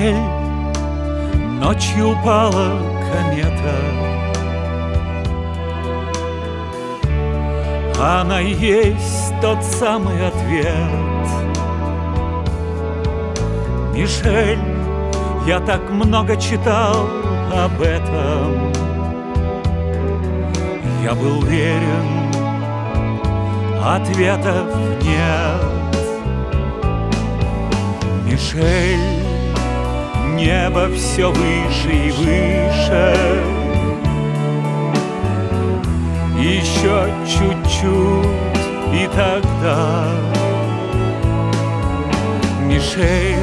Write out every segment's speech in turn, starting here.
Мишель, ночью упала комета. Она и есть тот самый ответ. Мишель, я так много читал об этом. Я был уверен, ответов нет. Мишель, небо все выше и выше. Еще чуть-чуть, и тогда, Мишель,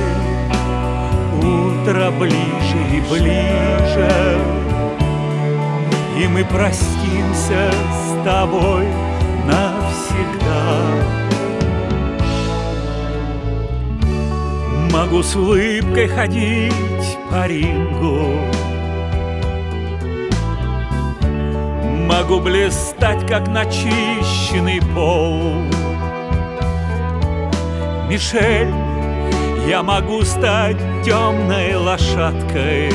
утро ближе и ближе, и мы простимся с тобой навсегда. Могу с улыбкой ходить по рингу, могу блистать, как начищенный пол. Мишель, я могу стать темной лошадкой,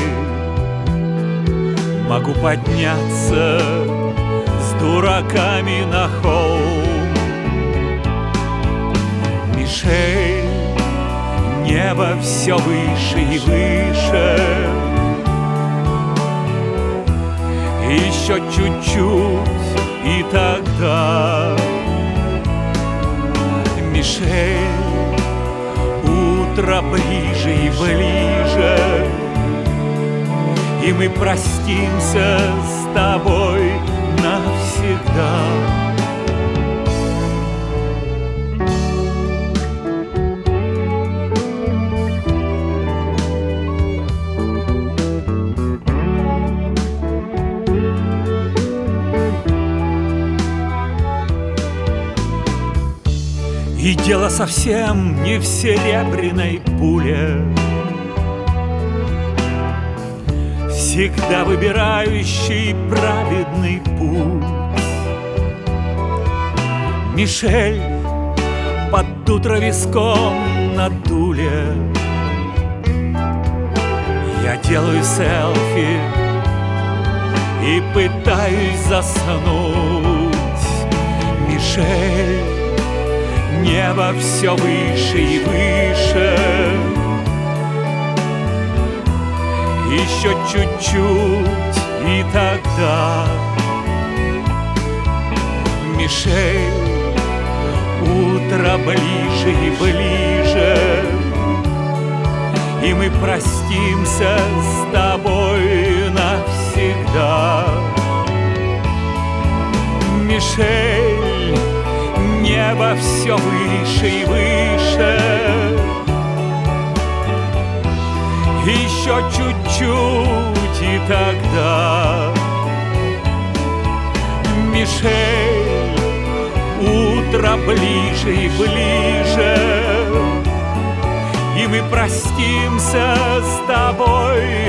могу подняться с дураками на холм. Мишель, небо все выше и выше. Еще чуть-чуть, и тогда, Мишель, утро ближе и ближе, и мы простимся с тобой навсегда. И дело совсем не в серебряной пуле, всегда выбирающий праведный путь. Мишель, под утро виском на дуле я делаю селфи и пытаюсь заснуть. Мишель, небо все выше и выше. Еще чуть-чуть, и тогда, Мишель, утро ближе и ближе, и мы простимся с тобой навсегда. Мишель, небо все выше и выше. Еще чуть-чуть, и тогда, Мишель, утро ближе и ближе, и мы простимся с тобой